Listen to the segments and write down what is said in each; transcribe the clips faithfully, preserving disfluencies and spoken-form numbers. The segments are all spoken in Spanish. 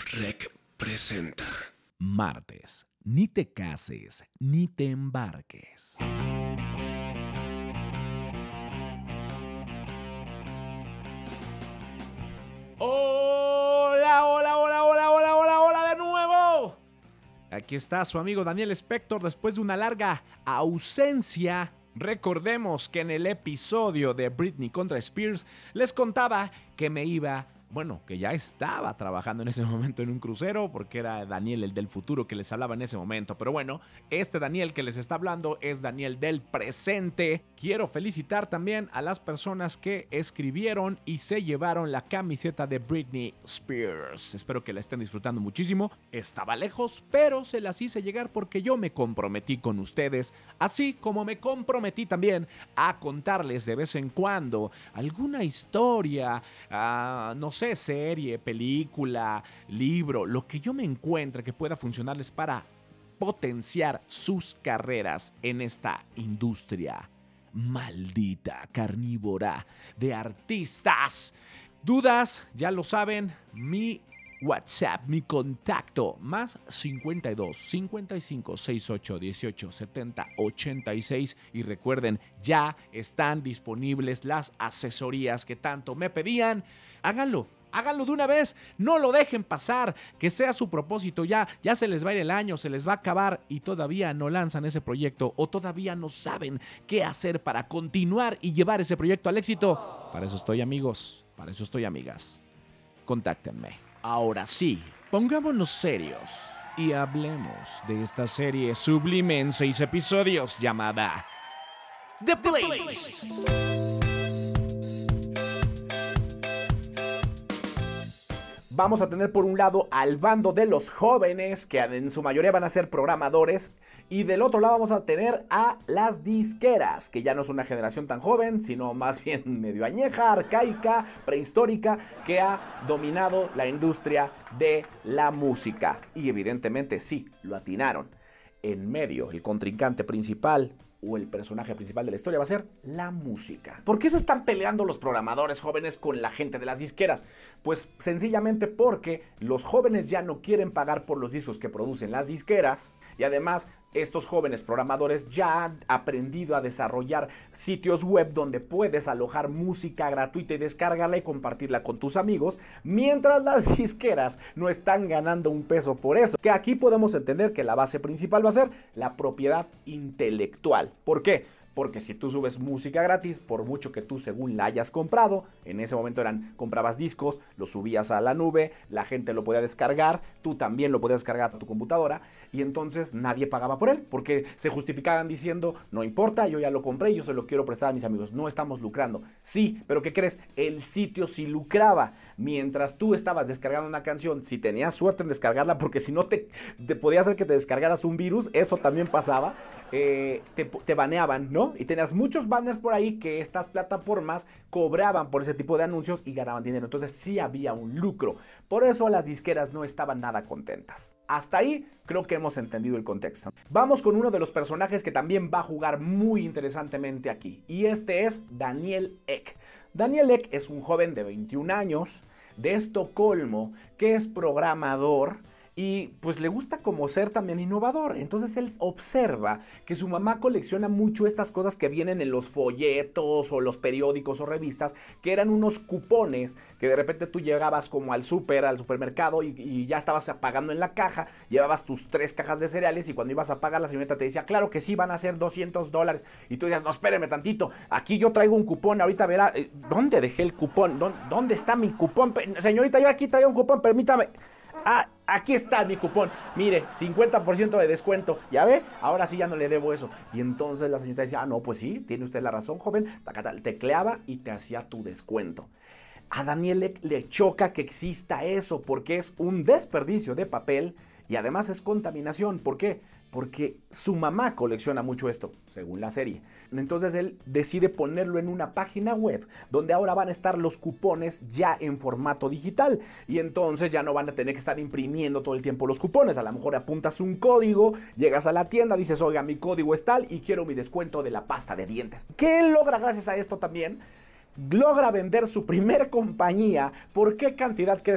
Rec presenta Martes, ni te cases, ni te embarques. Hola, hola, hola, hola, hola, hola, hola de nuevo. Aquí está su amigo Daniel Spector después de una larga ausencia. Recordemos que en el episodio de Britney contra Spears les contaba que me iba, bueno, que ya estaba trabajando en ese momento en un crucero porque era Daniel el del futuro que les hablaba en ese momento. Pero bueno, este Daniel que les está hablando es Daniel del presente. Quiero felicitar también a las personas que escribieron y se llevaron la camiseta de Britney Spears. Espero que la estén disfrutando muchísimo. Estaba lejos, pero se las hice llegar porque yo me comprometí con ustedes, así como me comprometí también a contarles de vez en cuando alguna historia, uh, no sé, serie, película, libro, lo que yo me encuentre que pueda funcionarles para potenciar sus carreras en esta industria maldita, carnívora de artistas. ¿Dudas? Ya lo saben, mi WhatsApp, mi contacto, más cincuenta y dos, cincuenta y cinco, sesenta y ocho, dieciocho, setenta, ochenta y seis. Y recuerden, ya están disponibles las asesorías que tanto me pedían. Háganlo. Háganlo de una vez, no lo dejen pasar, que sea su propósito ya, ya se les va a ir el año, se les va a acabar y todavía no lanzan ese proyecto o todavía no saben qué hacer para continuar y llevar ese proyecto al éxito. Para eso estoy, amigos, para eso estoy, amigas. Contáctenme. Ahora sí, pongámonos serios y hablemos de esta serie sublime en seis episodios llamada The Playlist. Vamos a tener por un lado al bando de los jóvenes, que en su mayoría van a ser programadores, y del otro lado vamos a tener a las disqueras, que ya no es una generación tan joven, sino más bien medio añeja, arcaica, prehistórica, que ha dominado la industria de la música. Y evidentemente sí, lo atinaron. En medio, el contrincante principal o el personaje principal de la historia va a ser la música. ¿Por qué se están peleando los programadores jóvenes con la gente de las disqueras? Pues sencillamente porque los jóvenes ya no quieren pagar por los discos que producen las disqueras y además estos jóvenes programadores ya han aprendido a desarrollar sitios web donde puedes alojar música gratuita y descargarla y compartirla con tus amigos, mientras las disqueras no están ganando un peso por eso. Que aquí podemos entender que la base principal va a ser la propiedad intelectual. ¿Por qué? Porque si tú subes música gratis, por mucho que tú según la hayas comprado, en ese momento eran, comprabas discos, los subías a la nube, la gente lo podía descargar, tú también lo podías descargar a tu computadora, y entonces nadie pagaba por él, porque se justificaban diciendo, no importa, yo ya lo compré, yo se lo quiero prestar a mis amigos, no estamos lucrando. Sí, pero ¿qué crees? El sitio sí lucraba. Mientras tú estabas descargando una canción, si tenías suerte en descargarla, porque si no te, te podía hacer que te descargaras un virus, eso también pasaba, eh, te, te baneaban, ¿no? Y tenías muchos banners por ahí que estas plataformas cobraban por ese tipo de anuncios y ganaban dinero. Entonces sí había un lucro. Por eso las disqueras no estaban nada contentas. Hasta ahí creo que hemos entendido el contexto. Vamos con uno de los personajes que también va a jugar muy interesantemente aquí. Y este es Daniel Ek. Daniel Ek es un joven de veintiún años de Estocolmo que es programador y pues le gusta como ser también innovador. Entonces él observa que su mamá colecciona mucho estas cosas que vienen en los folletos o los periódicos o revistas, que eran unos cupones que de repente tú llegabas como al súper, al supermercado y, y ya estabas pagando en la caja, llevabas tus tres cajas de cereales y cuando ibas a pagar la señorita te decía, claro que sí, van a ser doscientos dólares. Y tú decías, no, espéreme tantito, aquí yo traigo un cupón, ahorita verá, eh, ¿dónde dejé el cupón? ¿Dónde, ¿Dónde está mi cupón? Señorita, yo aquí traigo un cupón, permítame. Ah, aquí está mi cupón, mire, cincuenta por ciento de descuento, ¿ya ve? Ahora sí ya no le debo eso. Y entonces la señorita decía, ah, no, pues sí, tiene usted la razón, joven. Tecleaba y te hacía tu descuento. A Daniel le, le choca que exista eso porque es un desperdicio de papel y además es contaminación. ¿Por qué? Porque su mamá colecciona mucho esto, según la serie. Entonces él decide ponerlo en una página web donde ahora van a estar los cupones ya en formato digital. Y entonces ya no van a tener que estar imprimiendo todo el tiempo los cupones. A lo mejor apuntas un código, llegas a la tienda, dices, oiga, mi código es tal y quiero mi descuento de la pasta de dientes. ¿Qué él logra gracias a esto también? Logra vender su primer compañía. ¿Por qué cantidad crees tú?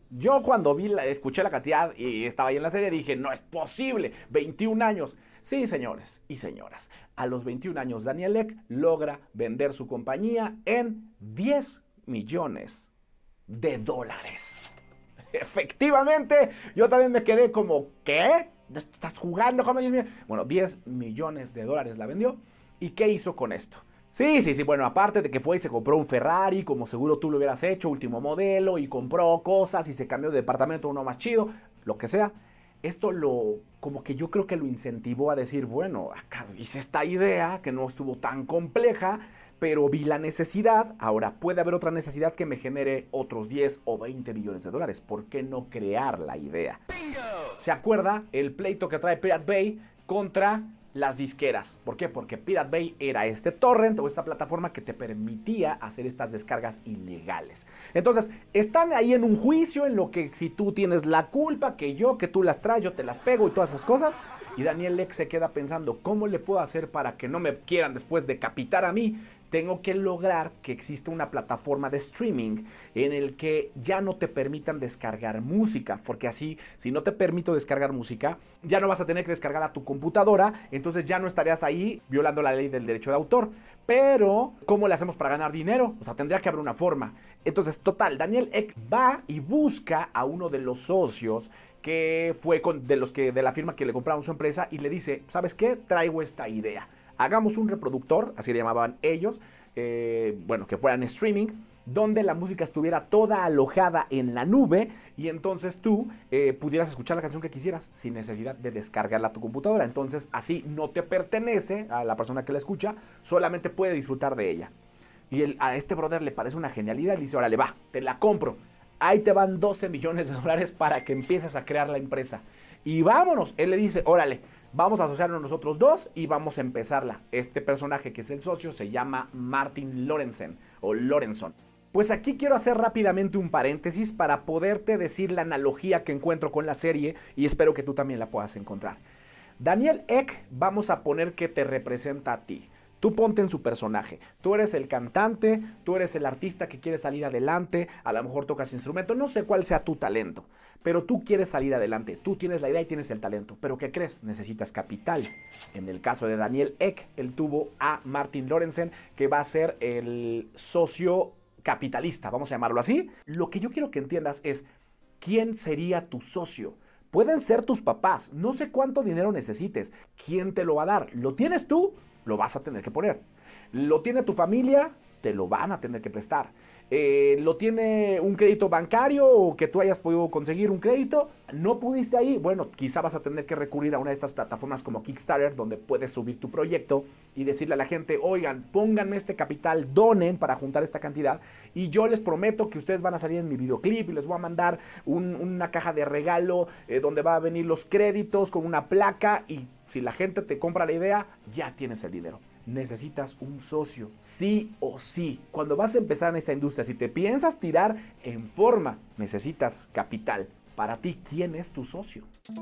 Yo cuando vi la, escuché la cantidad y estaba ahí en la serie dije, no es posible, veintiún años. Sí, señores y señoras, a los veintiún años Daniel Ek logra vender su compañía en diez millones de dólares. Efectivamente, yo también me quedé como, ¿qué? ¿Estás jugando con ellos? Bueno, diez millones de dólares la vendió. ¿Y qué hizo con esto? Sí, sí, sí, bueno, aparte de que fue y se compró un Ferrari, como seguro tú lo hubieras hecho, último modelo, y compró cosas y se cambió de departamento a uno más chido, lo que sea. Esto lo, como que yo creo que lo incentivó a decir, bueno, acá hice esta idea que no estuvo tan compleja, pero vi la necesidad, ahora puede haber otra necesidad que me genere otros diez o veinte millones de dólares. ¿Por qué no crear la idea? ¡Bingo! ¿Se acuerda el pleito que trae Pirate Bay contra las disqueras? ¿Por qué? Porque Pirate Bay era este torrent o esta plataforma que te permitía hacer estas descargas ilegales. Entonces, están ahí en un juicio en lo que si tú tienes la culpa, que yo, que tú las traes, yo te las pego y todas esas cosas. Y Daniel Ek se queda pensando, ¿cómo le puedo hacer para que no me quieran después decapitar a mí? Tengo que lograr que exista una plataforma de streaming en el que ya no te permitan descargar música, porque así, si no te permito descargar música, ya no vas a tener que descargar a tu computadora, entonces ya no estarías ahí violando la ley del derecho de autor. Pero, ¿cómo le hacemos para ganar dinero? O sea, tendría que haber una forma. Entonces, total, Daniel Ek va y busca a uno de los socios que fue con, de los que de la firma que le compraron su empresa y le dice, ¿sabes qué? Traigo esta idea. Hagamos un reproductor, así le llamaban ellos, eh, bueno, que fuera en streaming, donde la música estuviera toda alojada en la nube y entonces tú eh, pudieras escuchar la canción que quisieras sin necesidad de descargarla a tu computadora. Entonces así no te pertenece a la persona que la escucha, solamente puede disfrutar de ella. Y el, a este brother le parece una genialidad y le dice, órale, va, te la compro. Ahí te van doce millones de dólares para que empieces a crear la empresa. Y vámonos, él le dice, órale, vamos a asociarnos nosotros dos y vamos a empezarla. Este personaje que es el socio se llama Martin Lorenzen o Lorenson. Pues aquí quiero hacer rápidamente un paréntesis para poderte decir la analogía que encuentro con la serie y espero que tú también la puedas encontrar. Daniel Ek, vamos a poner que te representa a ti. Tú ponte en su personaje. Tú eres el cantante, tú eres el artista que quiere salir adelante, a lo mejor tocas instrumento, no sé cuál sea tu talento, pero tú quieres salir adelante, tú tienes la idea y tienes el talento, pero ¿qué crees? Necesitas capital. En el caso de Daniel Ek, él tuvo a Martin Lorenzen, que va a ser el socio capitalista, vamos a llamarlo así. Lo que yo quiero que entiendas es, ¿quién sería tu socio? Pueden ser tus papás, no sé cuánto dinero necesites, ¿quién te lo va a dar? ¿Lo tienes tú? Lo vas a tener que poner. ¿Lo tiene tu familia? Te lo van a tener que prestar. Eh, ¿Lo tiene un crédito bancario o que tú hayas podido conseguir un crédito? ¿No pudiste ahí? Bueno, quizá vas a tener que recurrir a una de estas plataformas como Kickstarter, donde puedes subir tu proyecto y decirle a la gente, oigan, pónganme este capital, donen para juntar esta cantidad y yo les prometo que ustedes van a salir en mi videoclip y les voy a mandar un, una caja de regalo eh, donde va a venir los créditos con una placa y si la gente te compra la idea, ya tienes el dinero. Necesitas un socio, sí o sí. Cuando vas a empezar en esta industria, si te piensas tirar en forma, necesitas capital. Para ti, ¿quién es tu socio?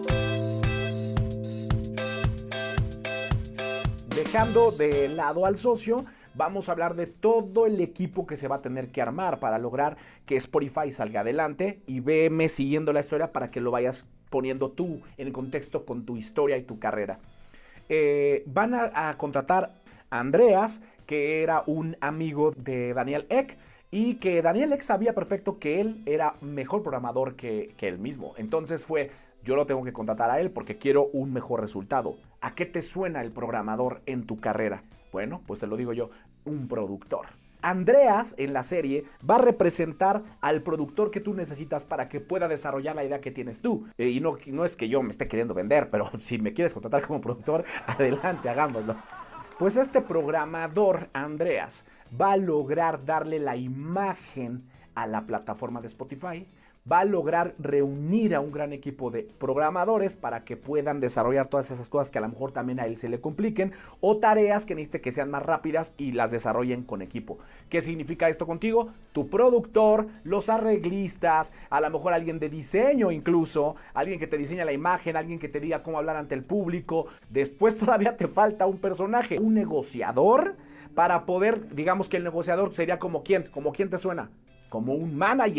Dejando de lado al socio, vamos a hablar de todo el equipo que se va a tener que armar para lograr que Spotify salga adelante y veme siguiendo la historia para que lo vayas poniendo tú en contexto con tu historia y tu carrera. Eh, van a, a contratar a Andreas, que era un amigo de Daniel Ek, y que Daniel Ek sabía perfecto que él era mejor programador que, que él mismo. Entonces fue, yo lo tengo que contratar a él porque quiero un mejor resultado. ¿A qué te suena el programador en tu carrera? Bueno, pues te lo digo yo, un productor. Andreas en la serie va a representar al productor que tú necesitas para que pueda desarrollar la idea que tienes tú. Eh, y no, no es que yo me esté queriendo vender, pero si me quieres contratar como productor, adelante, hagámoslo. Pues este programador, Andreas, va a lograr darle la imagen a la plataforma de Spotify, va a lograr reunir a un gran equipo de programadores para que puedan desarrollar todas esas cosas que a lo mejor también a él se le compliquen o tareas que necesite que sean más rápidas y las desarrollen con equipo. ¿Qué significa esto contigo? Tu productor, los arreglistas, a lo mejor alguien de diseño incluso, alguien que te diseña la imagen, alguien que te diga cómo hablar ante el público. Después todavía te falta un personaje, un negociador para poder, digamos que el negociador sería como quién, como quién te suena, como un manager.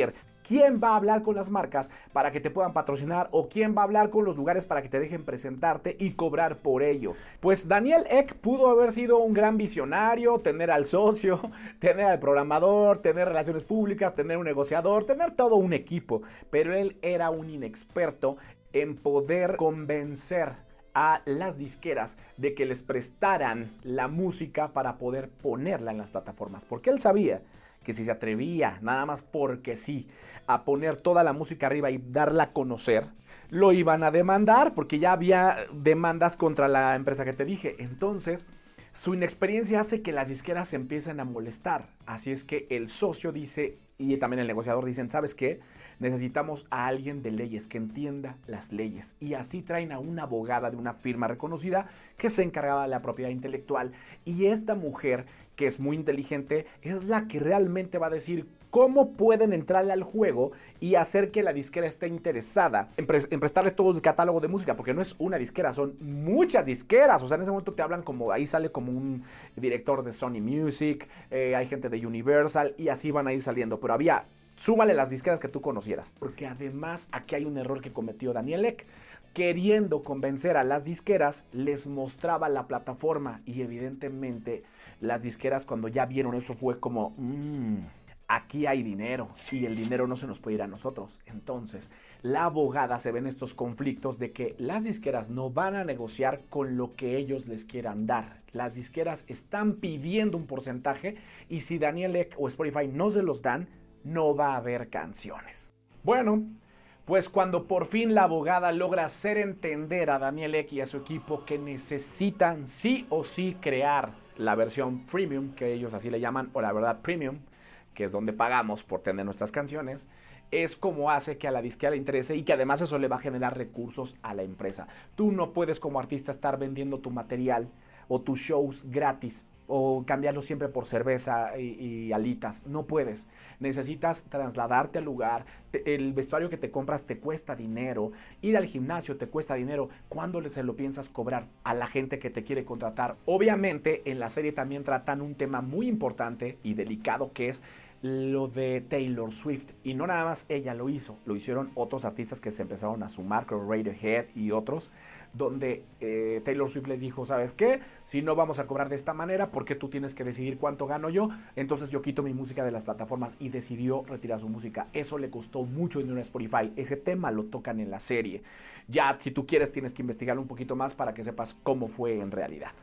¿Quién va a hablar con las marcas para que te puedan patrocinar? ¿O quién va a hablar con los lugares para que te dejen presentarte y cobrar por ello? Pues Daniel Ek pudo haber sido un gran visionario, tener al socio, tener al programador, tener relaciones públicas, tener un negociador, tener todo un equipo. Pero él era un inexperto en poder convencer a las disqueras de que les prestaran la música para poder ponerla en las plataformas. Porque él sabía que si se atrevía, nada más porque sí, a poner toda la música arriba y darla a conocer, lo iban a demandar, porque ya había demandas contra la empresa que te dije. Entonces, su inexperiencia hace que las disqueras se empiecen a molestar. Así es que el socio dice, y también el negociador dicen, ¿sabes qué? Necesitamos a alguien de leyes, que entienda las leyes. Y así traen a una abogada de una firma reconocida que se encargaba de la propiedad intelectual. Y esta mujer, que es muy inteligente, es la que realmente va a decir cómo pueden entrarle al juego y hacer que la disquera esté interesada en, pre en prestarles todo el catálogo de música, porque no es una disquera, son muchas disqueras. O sea, en ese momento te hablan como, ahí sale como un director de Sony Music, eh, hay gente de Universal y así van a ir saliendo. Pero había, súmale las disqueras que tú conocieras, porque además aquí hay un error que cometió Daniel Ek. Queriendo convencer a las disqueras, les mostraba la plataforma y evidentemente las disqueras, cuando ya vieron eso, fue como, mmm, aquí hay dinero y el dinero no se nos puede ir a nosotros. Entonces, la abogada se ve en estos conflictos de que las disqueras no van a negociar con lo que ellos les quieran dar. Las disqueras están pidiendo un porcentaje y si Daniel Ek o Spotify no se los dan, no va a haber canciones. Bueno, pues cuando por fin la abogada logra hacer entender a Daniel Ek y a su equipo que necesitan sí o sí crear la versión freemium, que ellos así le llaman, o la verdad premium, que es donde pagamos por tener nuestras canciones, es como hace que a la disquera le interese y que además eso le va a generar recursos a la empresa. Tú no puedes como artista estar vendiendo tu material o tus shows gratis o cambiarlo siempre por cerveza y, y alitas. No puedes. Necesitas trasladarte al lugar. Te, el vestuario que te compras te cuesta dinero. Ir al gimnasio te cuesta dinero. ¿Cuándo se lo piensas cobrar a la gente que te quiere contratar? Obviamente en la serie también tratan un tema muy importante y delicado, que es lo de Taylor Swift. Y no nada más ella lo hizo, lo hicieron otros artistas que se empezaron a sumar, como Radiohead y otros, donde eh, Taylor Swift les dijo, ¿sabes qué? Si no vamos a cobrar de esta manera, ¿por qué tú tienes que decidir cuánto gano yo? Entonces yo quito mi música de las plataformas, y decidió retirar su música. Eso le costó mucho dinero a Spotify. Ese tema lo tocan en la serie. Ya, si tú quieres, tienes que investigarlo un poquito más para que sepas cómo fue en realidad.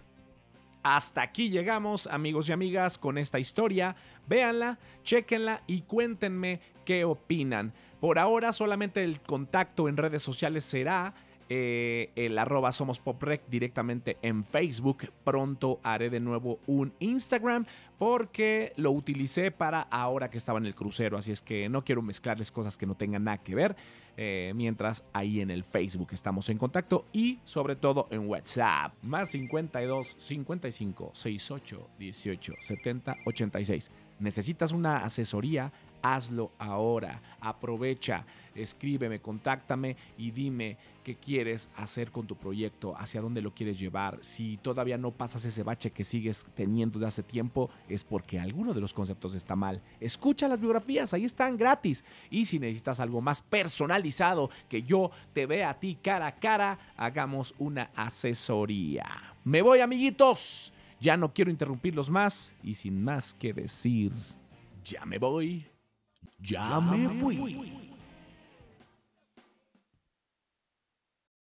Hasta aquí llegamos, amigos y amigas, con esta historia. Véanla, chéquenla y cuéntenme qué opinan. Por ahora solamente el contacto en redes sociales será eh, el arroba Somos Pop Rec directamente en Facebook. Pronto haré de nuevo un Instagram porque lo utilicé para ahora que estaba en el crucero, así es que no quiero mezclarles cosas que no tengan nada que ver. Eh, mientras ahí en el Facebook estamos en contacto y sobre todo en WhatsApp, más cincuenta y dos, cincuenta y cinco, sesenta y ocho, dieciocho, setenta, ochenta y seis. ¿Necesitas una asesoría? Hazlo ahora, aprovecha, escríbeme, contáctame y dime qué quieres hacer con tu proyecto, hacia dónde lo quieres llevar. Si todavía no pasas ese bache que sigues teniendo de hace tiempo, es porque alguno de los conceptos está mal. Escucha las biografías, ahí están gratis. Y si necesitas algo más personalizado, que yo te vea a ti cara a cara, hagamos una asesoría. Me voy, amiguitos, ya no quiero interrumpirlos más y sin más que decir, ya me voy. Ya, ya me fui. fui.